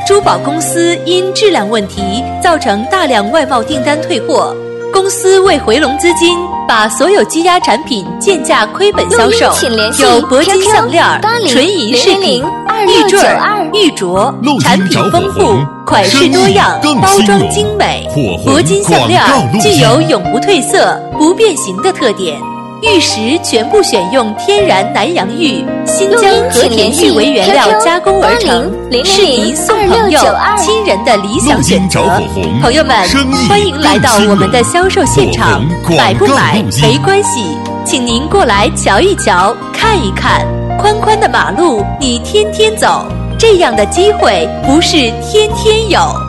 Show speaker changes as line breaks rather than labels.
珠宝公司因质量问题造成大量外贸订单退货，公司为回笼资金，把所有积压产品贱价亏本销售，有铂金项链、纯银饰品、玉坠、玉镯，产品丰富，款式多样，包装精美。铂金项链具有永不褪色、不变形的特点。玉石全部选用天然南洋玉、新疆和田玉为原料加工而成，是您送朋友、亲人的理想选择。朋友们，欢迎来到我们的销售现场，买不买没关系，请您过来瞧一瞧、看一看。宽宽的马路，你天天走，这样的机会不是天天有。